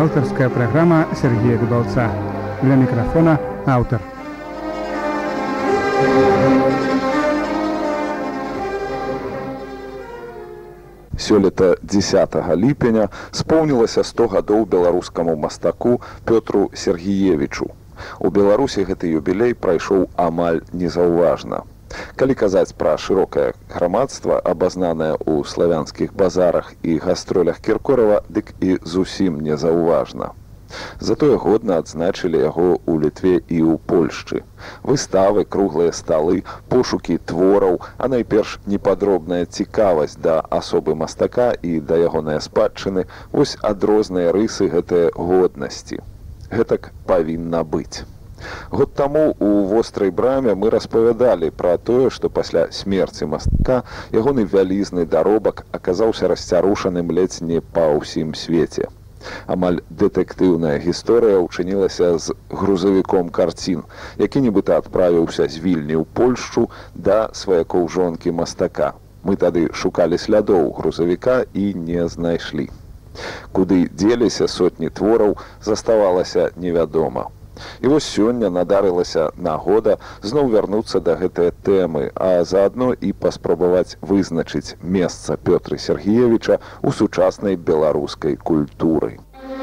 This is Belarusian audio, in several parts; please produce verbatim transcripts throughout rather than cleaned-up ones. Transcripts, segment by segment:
Авторская программа Сергея Дубовца. Для микрофона автор. Сёлета дзесятага ліпеня споўнілася сто гадоў беларускаму мастаку Пётру Сергеевичу. У Беларусі гэты юбілей прайшоў амаль незаўважна. Калі казаць пра шырокае грамадства, абазнанае ў славянскіх базарах і гастролях Кіркорава, дык і зусім незаўважна. Затое годна адзначылі яго ў Літве і ў Польшчы. Выставы, круглыя сталы, пошукі твораў, а найперш непадробная цікавасць да асобы мастака і да ягонай спадчыны – вось адрозныя рысы гэтыя годнасці. Гэтак павінна быць. Год таму у вострай браме мы распавядалі пра тое, што пасля смерці мастака ягоны вялізны даробак аказаўся расцярушаным ледзь не па ўсім свеце. Амаль дэтэктыўная гісторыя ўчынілася з грузавіком карцін, які нібыта адправіўся з Вільні ў Польшчу да сваякоў жонкі мастака. Мы тады шукалі слядоў грузавіка і не знайшлі. Куды дзеліся сотні твораў, заставалася невядома. І вось сёння надарылася нагода зноў вярнуцца да гэтай тэмы, а заадно і паспрабаваць вызначыць месца Пётра Сергеевича ў сучаснай беларускай культуры.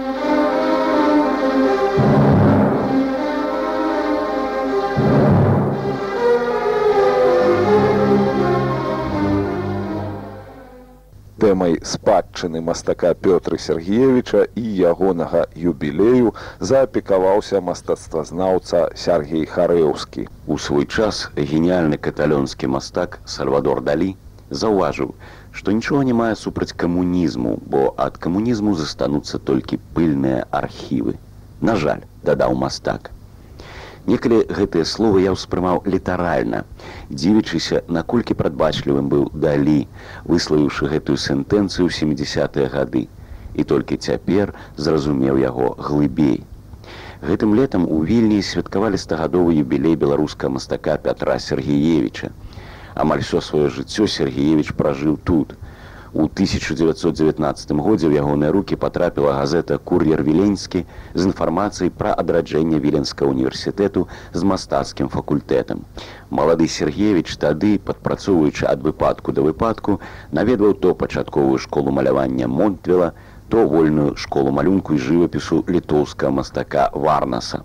Тэмай спадчыны мастака Пётра Сергеевича і ягонага юбілею заапекаваўся мастацтвазнаўца Сяргей Харэўскі. У свой час геніяльны каталонскі мастак Сальвадор Далі заўважыў, што нічога не мае супраць камунізму, бо ад камунізму застануцца толькі пыльныя архівы. На жаль, дадаў мастак. Некалі гэтыя словы я ўспрымаў літаральна, дзівячыся, наколькі прадбачлівым быў Далі, выславіўшы гэтую сентэнцыю ў сямідзясятыя гады, і толькі цяпер зразумеў яго глыбей. Гэтым летам у Вільні святкавалі стагадовы юбілей беларускага мастака Пятра Сергеевича. Амаль усё сваё жыццё Сергеевич пражыў тут. У тысяча дзевяцьсот дзевятнаццатым годзе ў ягоныя рукі патрапіла газета «Кур'ер Віленскі» з інфармацыяй пра адраджэнне Віленскага універсітэту з мастацкім факультэтам. Малады Сергеевич тады, падпрацоўваючы ад выпадку да выпадку, наведваў то пачатковую школу малявання Монтвела, то вольную школу малюнку і жывапісу літоўскага мастака Варнаса.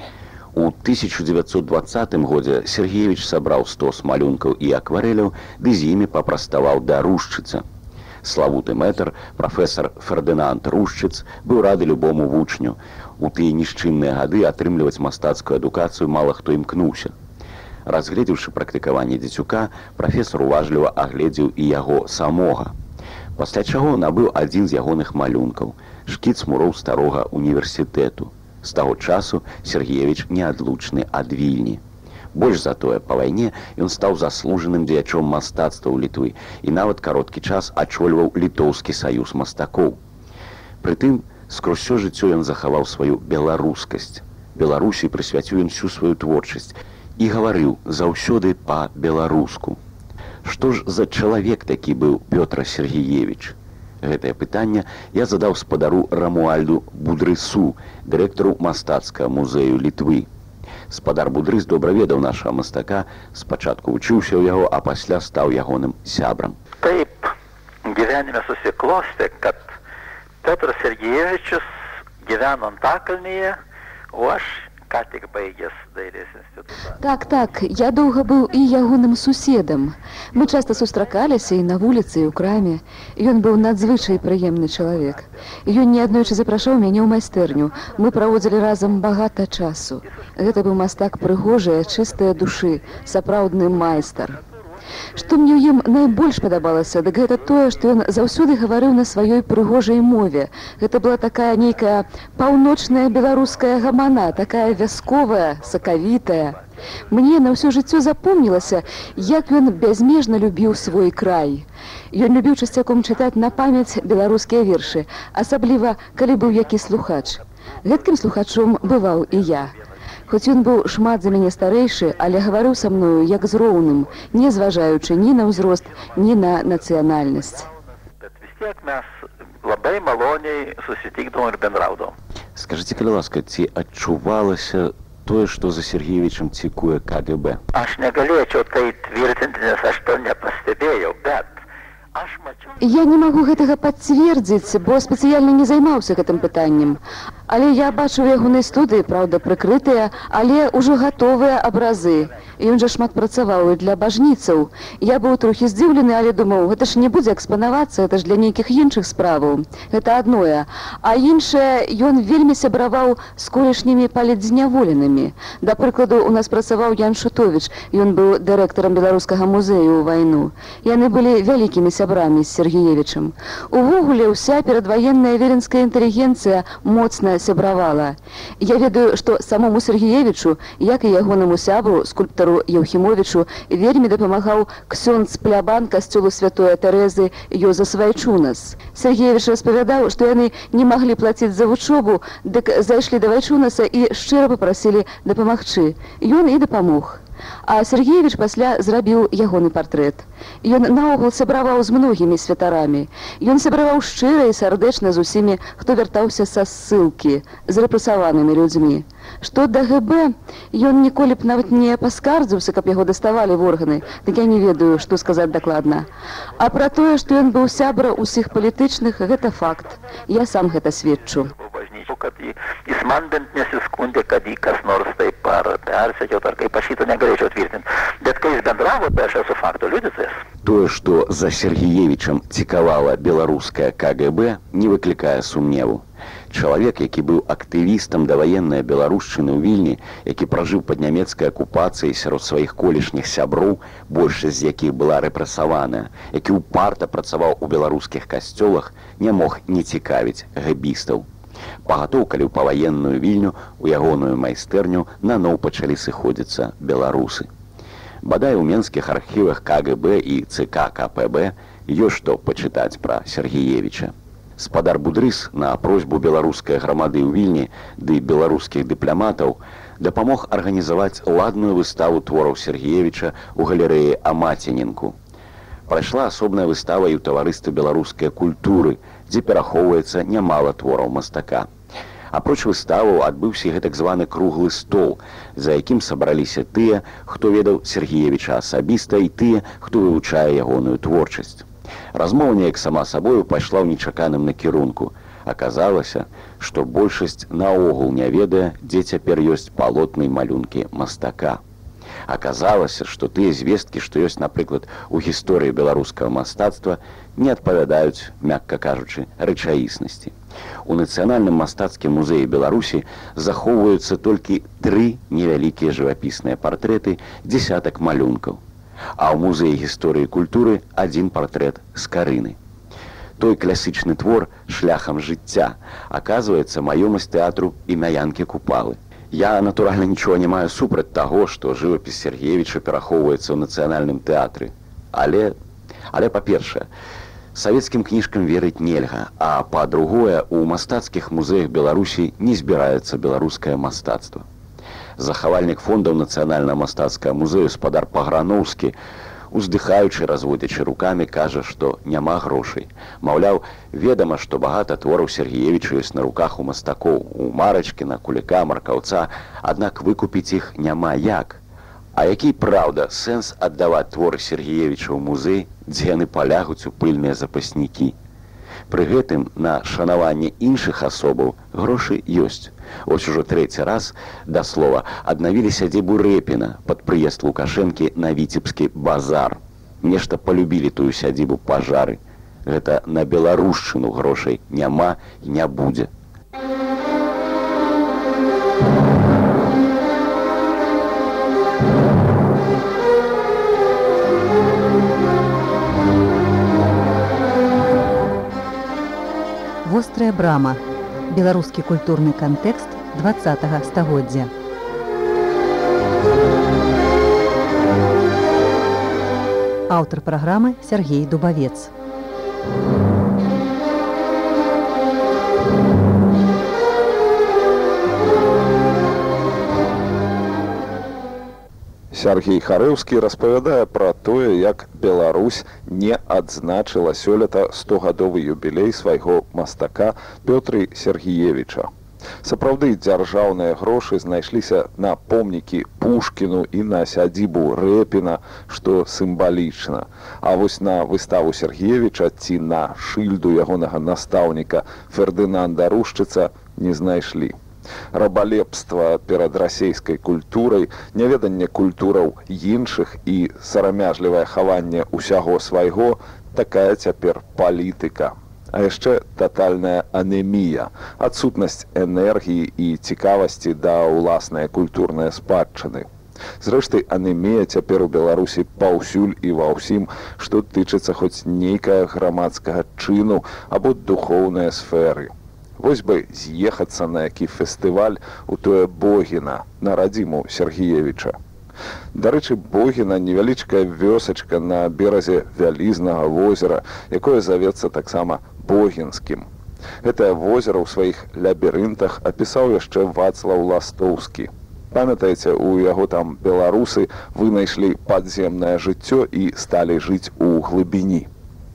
У тысяча дзевяцьсот дваццатым годзе Сергеевич сабраў стос малюнкаў і акварэляў, ды з імі папраставаў да Рушчыца. Славуты мэтр, прафесар Фердынанд Рушчыц, быў рады любому вучню. У тыя нішчынныя гады атрымліваць мастацкую адукацыю мала хто імкнуўся. Разгледзеўшы практыкаванне дзецюка, прафесар уважліва агледзеў і яго самога. Пасля чаго набыў адзін з ягоных малюнкаў, шкіц муроў старога універсітэту. З таго часу Сергеевич неадлучны ад Вільні. Больш за тое, па вайне ён стаў заслужаным дзеячом мастацтва ў Літвы і нават кароткі час ачольваў літоўскі саюз мастакоў. Прытым, скрозь усё жыццё ён захаваў сваю беларускасць. Беларусі прысвяціў ён всю сваю творчасць і гаварыў заўсёды па-беларуску. Што ж за чалавек такі быў Пётр Сергеевич? Гэтае пытанне я задаў спадару Рамуальду Будрысу, дырэктару мастацкага музею Літвы. Спадар Будрыс добра ведаў нашага мастака, спачатку вучыўся ў яго, а пасля стаў ягоным сябрам. Taip gyvenime susiklostė, kad Piotras Sergejevičius gyveno Antakalnyje, o aš ką tik baigęs dailės інстытута. Так, так, я доўга быў і ягоным суседам. Мы часта сустракаліся і на вуліцы, і ў краме. Ён быў надзвычай прыемны чалавек. Ён неаднойчы запрашаў мяне ў майстэрню. Мы праводзілі разам багата часу. Гэта быў мастак прыгожая, чыстая душы, сапраўдны майстар. Што мне ў ім найбольш падабалася, дык гэта тое, што ён заўсёды гаварыў на сваёй прыгожай мове. Гэта была такая нейкая паўночная беларуская гамана, такая вясковая, сакавітая. Мне на ўсё жыццё запомнілася, як ён бязмежна любіў свой край. Ён любіў часцяком чытаць на памяць беларускія вершы, асабліва, калі быў які слухач. Гэткім слухачом бываў і я. Хоць ён быў шмат за мяне старэйшы, але гаварыў са мною як з роўным, не зважаючы ні на ўзрост, ні на нацыянальнасць. Bet vis tiek mes labai maloniai susitikdavom ir bendraudavom. Скажыце, калі ласка, ці адчувалася тое, што за Сергеевичам цікуе ка гэ бэ? Aš negalėčiau tai tvirtinti, nes aš to nepastebėjau, bet aš mačiau... Я не магу гэтага пацвердзіць, бо спецыяльна не займаўся гэтым пытаннем. Але я бачу ў ягонай студыі, праўда, прыкрытыя, але ўжо гатовыя абразы. Ён жа шмат працаваў і для бажніцаў. Я быў трохі здзіўлены, але думаў, гэта ж не будзе экспанавацца, гэта ж для нейкіх іншых справаў. Гэта адное. А іншае, ён вельмі сябраваў з колішнімі палітзняволенымі. Да прыкладу, у нас працаваў Ян Шутовіч, ён быў дырэктарам Беларускага музею ў вайну. Яны былі вялікімі сябрамі з Сергеевичам. Увогуле, уся перадваенная віленская інтэлігенцыя моцна сябравала. Я ведаю, што самому Сергеевичу, як і ягонаму сябру, скульптару Яўхімовічу, вельмі дапамагаў ксёндз плябан касцёлу святой Тэрэзы Ёзас Вайчунас. Сергеевич распавядаў, што яны не маглі плаціць за вучобу, дык зайшлі да Вайчунаса і шчыра папрасілі дапамагчы. Ён і дапамог. А Сергеевич пасля зрабіў ягоны партрэт. Ён наогул сябраваў з многімі святарамі. Ён сябраваў шчыра і сардэчна з усімі, хто вяртаўся са ссылкі, з рэпрэсаванымі людзьмі. Што да гэ бэ, ён ніколі б нават не паскардзіўся, каб яго даставалі в органы, так я не ведаю, што сказаць дакладна. А пра тое, што ён быў сябра ўсіх палітычных, гэта факт. Я сам гэта сведчу. Kad jis man bent nesiskundė, kad jį kas nors taip ar persekiotų, ar kaip aš šito negalėčiau tvirtinti. Bet kai jis bendravo, tai aš esu fakto liudytojas. Тое, што за Сергеевичам цікавала беларуская ка гэ бэ, не выклікае сумневу. Чалавек, які быў актывістам даваеннай беларушчыны ў Вільні, які пражыў пад нямецкай акупацыяй сярод сваіх колішніх сяброў, большасць з якіх была рэпрэсаваная, які ўпарта працаваў у беларускіх касцёлах, не мог не цікавіць гэбістаў. Пагатоў, калі ў паваенную Вільню, у ягоную майстэрню наноў пачалі сыходзіцца беларусы. Бадай у менскіх архівах ка гэ бэ і цэ ка ка пэ бэ ёсць што пачытаць пра Сергеевича. Спадар Будрыс на просьбу беларускай грамады ў Вільні ды беларускіх дыпламатаў дапамог арганізаваць ладную выставу твораў Сергеевича ў галерэі Амаціненку. Прайшла асобная выстава і ў таварыстве беларускай культуры, дзе перахоўваецца нямала твораў мастака. Апроч выставаў адбыўся гэтак званы круглы стол, за якім сабраліся тыя, хто ведаў Сергеевича асабіста, і тыя, хто вывучае ягоную творчасць. Размова неяк сама сабою пайшла ў нечаканым накірунку. Аказалася, што большасць наогул не ведае, дзе цяпер ёсць палотны і малюнкі мастака. Аказалася, што тыя звесткі, што ёсць, напрыклад, у гісторыі беларускага мастацтва, не адпавядаюць, мякка кажучы, рэчаіснасці. У Нацыянальным мастацкім музеі Беларусі захоўваюцца толькі тры невялікія жывапісныя партрэты, дзесятак малюнкаў. А ў музеі гісторыі і культуры адзін партрэт з Карыны. Той класічны твор «Шляхам жыцця» аказваецца маёмасць тэатру імя Янкі Купалы. Я, натуральна, нічога не маю супраць таго, што жывапіс Сергеевича перахоўваецца ў нацыянальным тэатры. Але, але па-першае, савецкім кніжкам верыць нельга, а па-другое, у мастацкіх музеях Беларусі не збіраецца беларускае мастацтва. Захавальнік фондаў нацыянальнага мастацкага музею спадар Паграновскі, уздыхаючы, разводзячы рукамі, кажа, што няма грошай. Маўляў, ведама, што багата твораў Сергеевича ёсць на руках у мастакоў, у Марачкіна, Куліка, Маркаўца, аднак выкупіць іх няма як. А які, праўда, сэнс аддаваць творы Сергеевича ў музей, дзе яны палягуць у пыльныя запаснікі? Пры гэтым на шанаванне іншых асобаў грошы ёсць. Ось ужо трэці раз, да слова, аднавілі сядзібу Рэпіна пад прыезд Лукашэнкі на Віцебскі базар. Нешта палюбілі тую сядзібу пажары. Гэта на беларушчыну грошай няма і не будзе. Вострая брама. Беларускі культурны кантэкст дваццатага стагоддзя. Аўтар праграмы Сергей Дубавец. Сергей Харэўскі распавядае пра тое, як Беларусь не адзначыла сёлета стогадовы юбілей свайго мастака Пётры Сергеевича. Сапраўды дзяржаўныя грошы знайшліся на помнікі Пушкіну і на сядзібу Рэпіна, што сімвалічна. А вось на выставу Сергеевіча ці на шыльду ягонага настаўніка Фердынанда Рушчыца не знайшлі. Рабалепства перад расейскай культурай, няведанне культураў іншых і сарамяжлівае хаванне ўсяго свайго – такая цяпер палітыка. А яшчэ татальная анемія, адсутнасць энергіі і цікавасці да ўласнай культурнай спадчыны. Зрэшты, анемія цяпер у Беларусі паўсюль і ва ўсім, што тычыцца хоць нейкага грамадскага чыну або духоўнай сферы. Вось бы з'ехацца на які фестываль у тое Богіна, на радзіму Сергеевіча. Дарэчы, Богіна – невялічкая вёсачка на беразе вялізнага возера, якое завецца таксама Богінскім. Гэтае возера ў сваіх лабірынтах апісаў яшчэ Вацлаў Ластоўскі. Памятаеце, у яго там беларусы вынайшлі падземнае жыццё і сталі жыць у глыбіні.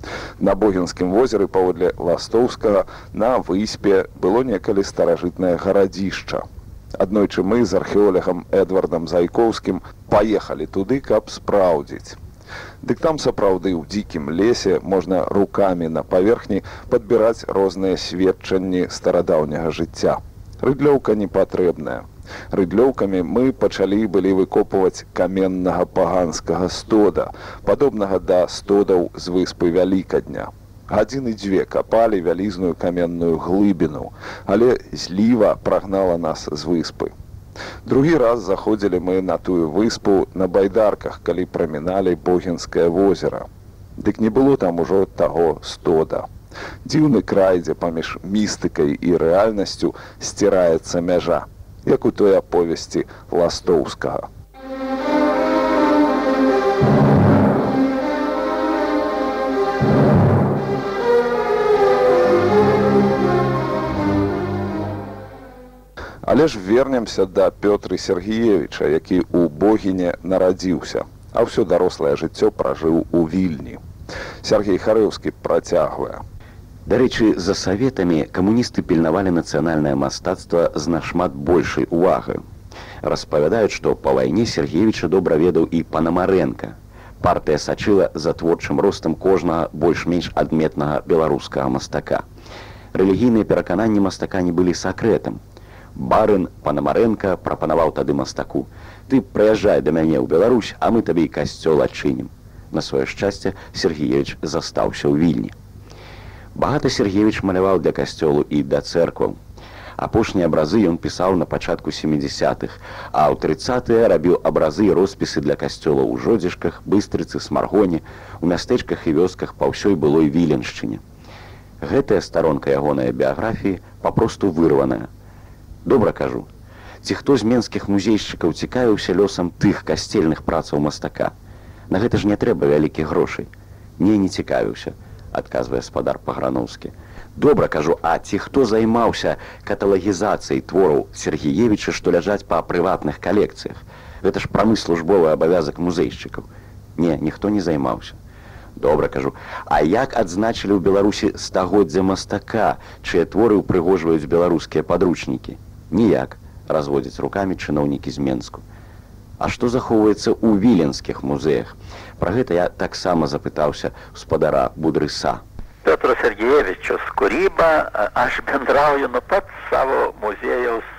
На Богінскім возеры, паводле Ластоўскага, на выспе было некалі старажытнае гарадзішча. Аднойчы мы з археолагам Эдвардам Зайкоўскім паехалі туды, каб спраўдзіць. Дык там сапраўды ў дзікім лесе можна рукамі на паверхні падбіраць розныя сведчанні старадаўняга жыцця. Рыдлёўка не патрэбная. Рыдлёўкамі мы пачалі былі выкопваць каменнага паганскага стода, падобнага да стодаў з выспы Вялікадня. Гадзіны дзве капалі вялізную каменную глыбіну, але зліва прагнала нас з выспы. Другі раз заходзілі мы на тую выспу на байдарках, калі праміналі Богінскае возера. Дык не было там ужо таго стода. Дзіўны край, дзе паміж містыкай і рэальнасцю сціраецца мяжа, як у той аповесці Ластоўскага. Але ж вернемся да Пётры Сергеевіча, які ў Богіне нарадзіўся, а ўсё дарослае жыццё пражыў у Вільні. Сергей Харэўскі працягвае. Дарэчы, за саветамі камуністы пільнавалі нацыянальнае мастацтва з нашмат большай увагай. Распавядаюць, што па вайне Сергеевіча добра ведаў і Панамарэнка. Партыя сачыла за творчым ростам кожнага больш-менш адметнага беларускага мастака. Рэлігійныя перакананні мастака не былі сакрэтам. Барын Панамарэнка прапанаваў тады мастаку: «Ты прыязджай да мяне ў Беларусь, а мы табе і касцёл адчынім». На сваё шчасце Сергеевіч застаўся ў Вільні. Багата Сергеевіч маляваў для касцёлу і да цэркваў. Апошнія абразы ён пісаў на пачатку сямідзясятых, а ў трыццатыя рабіў абразы і роспісы для касцёлаў у Жодзішках, Быстрыцы, Смаргоне, у мястэчках і вёсках па ўсёй былой Віленшчыне. Гэтая старонка ягонай біяграфіі папросту вырваная. Добра кажу, ці хто з менскіх музейшчыкаў цікавіўся лёсам тых касцельных працаў мастака? На гэта ж не трэба вялікіх грошай. Не, не цікавіўся, адказвае спадар Паграновскі. Добра кажу, а ці хто займаўся каталагізацыяй твораў Сергеевіча, што ляжаць па прыватных калекцыях? Гэта ж прамыслужбовы абавязак музейшчыкаў. Не, ніхто не займаўся. Добра кажу, а як адзначылі ў Беларусі стагоддзя мастака, чыя творы ўпрыгожваюць беларускія падручнікі? Ніяк, разводзяць рукамі чыноўнікі з Менску. А што захоўваецца ў віленскіх музеях? Пра гэта я таксама запытаўся ў спадара Будрыса. Петро Сергеевич Скуріба аж бендраў ён пад саво музеяў з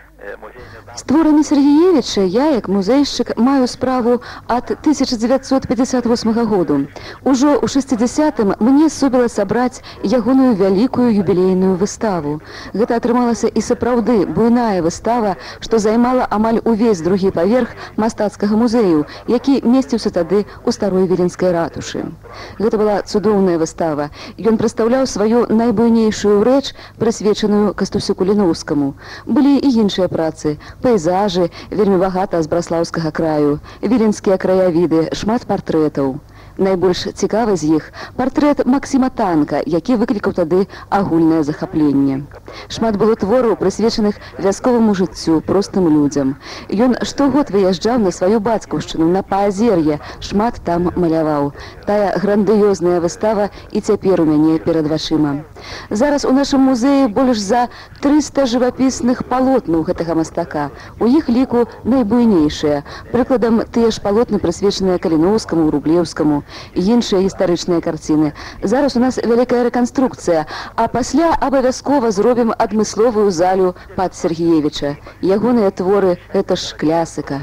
З творамі Сергеевіча я, як музейшчык, маю справу ад тысяча дзевяцьсот пятьдесят восьмага году. Ужо ў шэсцідзясятым мне супела сабраць ягоную вялікую юбілейную выставу. Гэта атрымалася і сапраўды буйная выстава, што займала амаль увесь другі паверх мастацкага музею, які месціўся тады ў старой віленскай ратушы. Гэта была цудоўная выстава. Ён прадстаўляў сваю найбуйнейшую рэч, прысвечаную Кастусю Куліноўскаму. Былі і іншыя працы, пейзажы, вельмі багата з браслаўскага краю, віленскія краявіды, шмат партрэтаў. Найбольш цікавы з іх партрэт Максіма Танка, які выклікаў тады агульнае захапленне. Шмат было твораў, прысвечаных вясковаму жыццю, простым людзям. Ён штогод выязджаў на сваю бацькаўшчыну, на Паазер'е, шмат там маляваў. Тая грандыёзная выстава і цяпер у мяне перад вачыма. Зараз у нашым музеі больш за трыста жывапісных палотнаў гэтага мастака. У іх ліку найбуйнейшыя. Прыкладам, тыя ж палотны, прысвечаныя Каліноўскаму, Рублеўскаму і іншыя гістарычныя карціны. Зараз у нас вялікая рэканструкцыя, а пасля абавязкова зробім адмысловую залю пад Сергіевіча. Ягоныя творы – гэта ж класіка.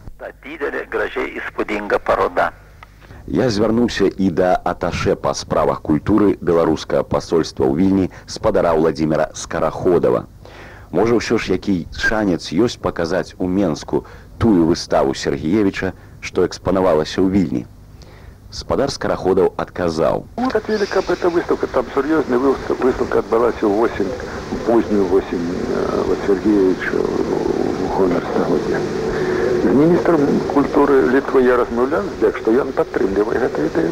Я звярнуўся і да аташе па справах культуры беларускага пасольства ў Вільні спадара Владзіміра Скараходава. Можа, ўсё ж які шанец ёсць паказаць у Менску тую выставу Сергіевіча, што экспанавалася ў Вільні. Спадар Скараходаў адказаў. Мы хотели, каб эта выставка, там сур'ёзная выставка адбылася ў восень, у позднюю восень вот Сергіевіча у гонар стагоддзя. З міністрам культуры Літвы я размаўляў, так што ён падтрымлівае гэтую ідэю.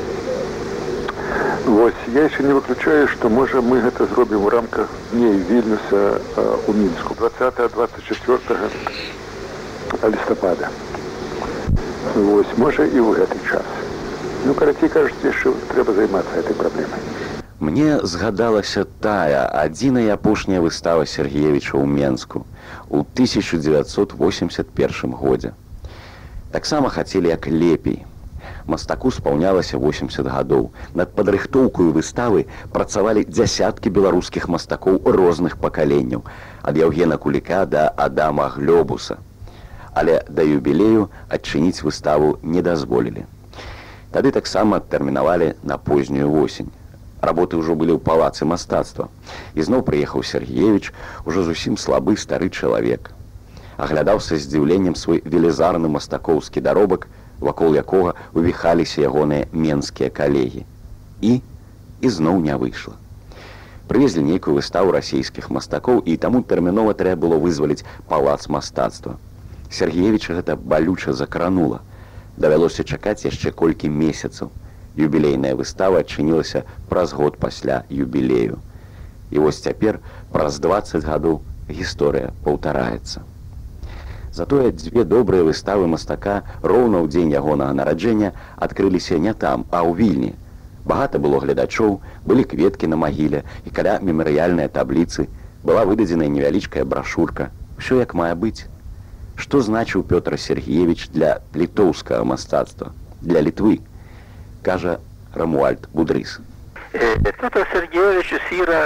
Вось, я яшчэ не выключаю, што можа мы гэта зробім у рамках дней Вільнюса у Мінску двадцатага - двадцать четвёртага лістапада. Вось, можа і ў гэты час. Ну, карацей кажуць, яшчэ трэба займацца гэтай праблемай. Мне згадалася тая адзіная апошняя выстава Сергіевіча ў Менску у тысяча дзевяцьсот восемьдесят першым годзе. Таксама хацелі як лепей. Мастаку спаўнялася восемьдесят гадоў. Над падрыхтоўкаю выставы працавалі дзясяткі беларускіх мастакоў розных пакаленняў, ад Яўгена Куліка да Адама Глёбуса. Але да юбілею адчыніць выставу не дазволілі. Тады таксама адтэрмінавалі на познюю восень. Работы ўжо былі ў палацы мастацтва. І зноў прыехаў Сергіевіч, ужо зусім слабы стары чалавек. Аглядаў са здзіўленнем свой велізарны мастакоўскі даробак, вакол якога увіхаліся ягоныя менскія калегі. І, і зноў не выйшла. Прывезлі нейкую выставу расійскіх мастакоў, і таму тэрмінова трэба было вызваліць палац мастацтва. Сергіевіча гэта балюча закранула. Давялося чакаць яшчэ колькі месяцаў. Юбілейная выстава адчынілася праз год пасля юбілею. І вось цяпер, праз дваццаць гадоў, гісторыя паўтараецца. Затое дзве добрыя выставы мастака роўна ў дзень ягонага нараджэння адкрыліся не там, а ў Вільні. Багата было гледачоў, былі кветкі на магіле, і каля мемарыяльнай табліцы была выдадзеная невялічкая брашурка. Усё як мае быць. Што значыў Пётр Сергіевіч для літоўскага мастацтва, для Літвы, кажа Рамуальд Будрыс. Пётр Сергіевіч Сіра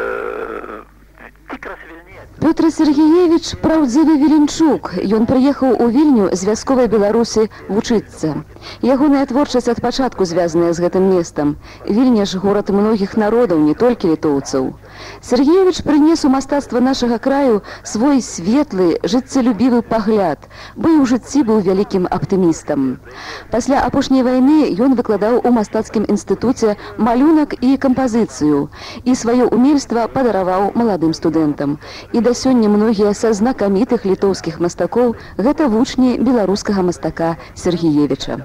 Пётр Сергіевіч праўдзівы віленчук. Ён прыехаў у Вільню з вясковай Беларусі вучыцца. Ягоная творчасць ад пачатку звязаная з гэтым месцам. Вільня ж горад многіх народаў, не толькі літоўцаў. Сергіевіч прынес у мастацтва нашага краю свой светлы, жыццелюбівы пагляд, бо і ў жыцці быў вялікім аптымістам. Пасля апошняй вайны ён выкладаў у мастацкім інстытуце малюнак і кампазіцыю, і сваё умельства падараваў маладым студэнтам. І да сёння многія са знакамітых літоўскіх мастакоў гэта вучні беларускага мастака Сергіевіча.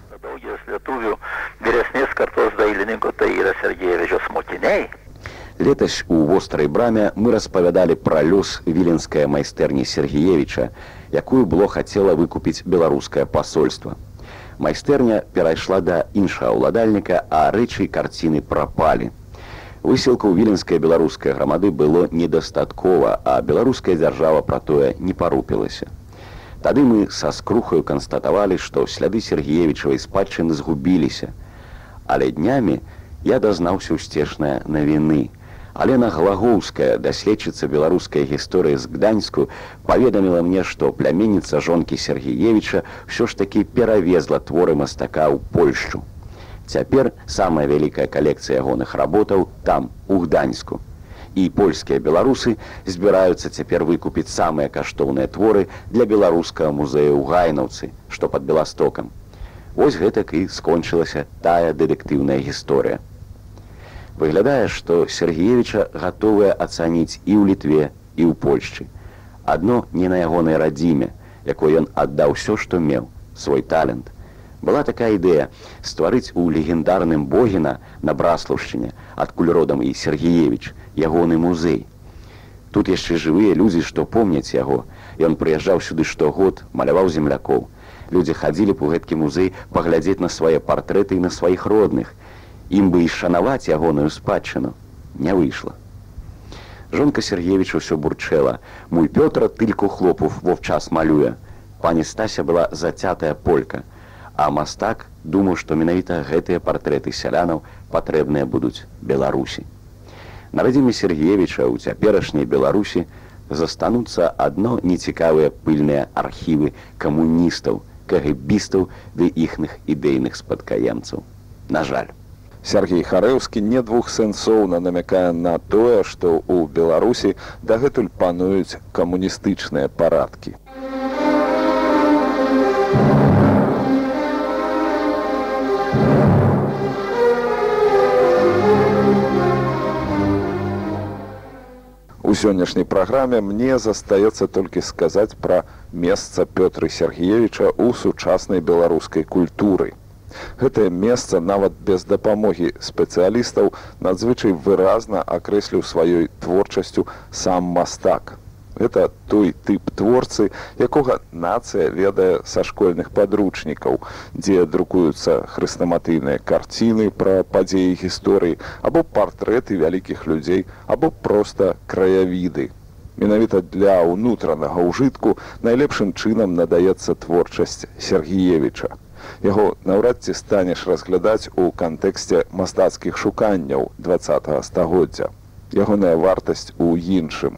Летась у вострай браме мы распавядалі пра лёс віленскай майстэрні Сергіевіча, якую было хацела выкупіць беларускае пасольства. Майстэрня перайшла да іншага ўладальніка, а рэчы карціны прапалі. Высілка ў віленскай беларускай грамады было недастаткова, а беларуская дзяржава пра тое не парупілася. Тады мы са скрухаю канстатавалі, што сляды Сергіевічавай спадчыны згубіліся. Але днямі я дазнаўся ўсцешнае навіны. Алена Глагоўская, даследчыца беларускай гісторыі з Гданьску, паведаміла мне, што пляменніца жонкі Сергіевіча ўсё ж такі перавезла творы мастака ў Польшчу. Цяпер самая вялікая калекцыя ягоных работаў там, у Гданьску. І польскія беларусы збіраюцца цяпер выкупіць самыя каштоўныя творы для беларускага музея ў Гайнаўцы, што пад Беластокам. Вось гэтак і скончылася тая дэтэктыўная гісторыя. Выглядае, што Сергіевіча гатовыя ацаніць і ў Літве, і ў Польшчы. Адно не на ягонай радзіме, якой ён аддаў усё, што меў, свой талент. Была такая ідэя стварыць у легендарным Богіна на Браслаўшчыне, адкуль родам і Сергеевіч, ягоны музей. Тут яшчэ жывыя людзі, што помняць яго. Ён прыязджаў сюды штогод, маляваў землякоў. Людзі хадзілі б у гэткі музей паглядзець на свае партрэты і на сваіх родных. Ім бы і шанаваць ягоную спадчыну. Не выйшла. Жонка Сергеевіча ўсё бурчэла. Мой Пётра тыльку хлопов вовчас малюе. Пані Стася была зацятая полька. А мастак думаў, што менавіта гэтыя партрэты сялянаў патрэбныя будуць Беларусі. На радзіме Сергеевіча ў цяперашняй Беларусі застануцца адно нецікавыя пыльныя архівы камуністаў, кагэбістаў ды іхных ідэйных спадкаемцаў. На жаль. Сергей Харэўскі недвухсэнсоўна намякае на тое, што ў Беларусі дагэтуль пануюць камуністычныя парадкі. У сённяшняй праграме мне застаецца толькі сказаць пра месца Пётры Сергеевіча ў сучаснай беларускай культуры. Гэтае месца нават без дапамогі спецыялістаў надзвычай выразна акрэсліў сваёй творчасцю сам мастак. Гэта той тып творцы, якога нацыя ведае са школьных падручнікаў, дзе друкуюцца хрэстаматыйныя карціны пра падзеі гісторыі, або партрэты вялікіх людзей, або проста краявіды. Менавіта для ўнутранага ўжытку найлепшым чынам надаецца творчасць Сергеевіча. Яго наўрад ці станеш разглядаць у кантэксце мастацкіх шуканняў дваццатага стагоддзя. Ягоная вартасць у іншым.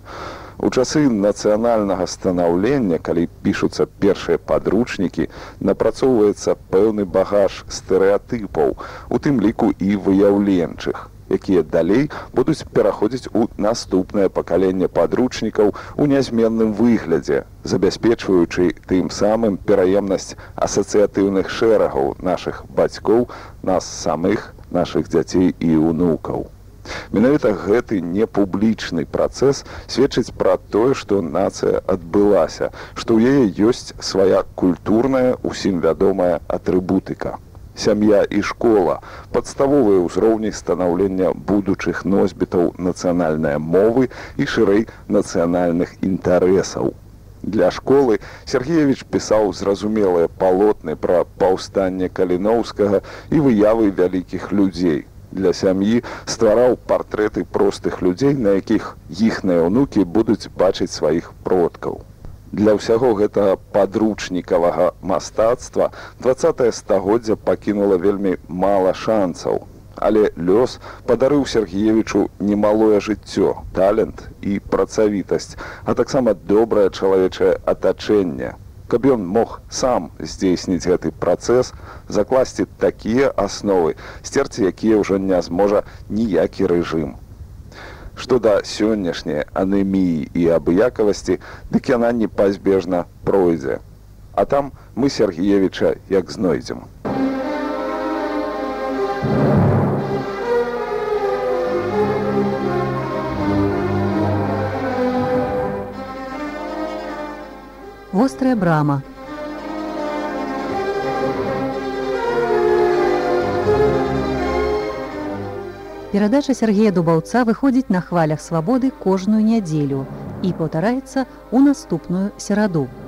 У часы нацыянальнага станаўлення, калі пішуцца першыя падручнікі, напрацоўваецца пэўны багаж стэрэатыпаў, у тым ліку і выяўленчых, якія далей будуць пераходзіць у наступнае пакаленне падручнікаў у нязменным выглядзе, забяспечваючы тым самым пераемнасць асацыятыўных шэрагаў нашых бацькоў, нас самых, нашых дзяцей і ўнукаў. Менавіта гэты непублічны працэс сведчыць пра тое, што нацыя адбылася, што ў яе ёсць свая культурная, усім вядомая атрыбутыка. Сям'я і школа – падставовыя ўзроўні станаўлення будучых носьбітаў нацыянальнай мовы і шырэй нацыянальных інтарэсаў. Для школы Сергеевіч пісаў зразумелыя палотны пра паўстанне Каліноўскага і выявы вялікіх людзей. Для сям'і ствараў партрэты простых людзей, на якіх іхныя ўнукі будуць бачыць сваіх продкаў. Для ўсяго гэтага падручнікавага мастацтва дваццатае стагоддзя пакінула вельмі мала шансаў. Але лёс падарыў Сергеевічу немалое жыццё, талент і працавітасць, а таксама добрае чалавечае атачэнне. Каб ён мог сам здзейсніць гэты працэс, закласці такія асновы, сцерці якія ўжо не зможа ніякі рэжым. Што да сённяшняй анеміі і абыякавасці, дык яна непазбежна пройдзе. А там мы Сергеевіча як знойдзем. Вострая брама. Перадача Сергея Дубаўца выходзіць на хвалях свабоды кожную нядзелю і паўтараецца ў наступную сераду.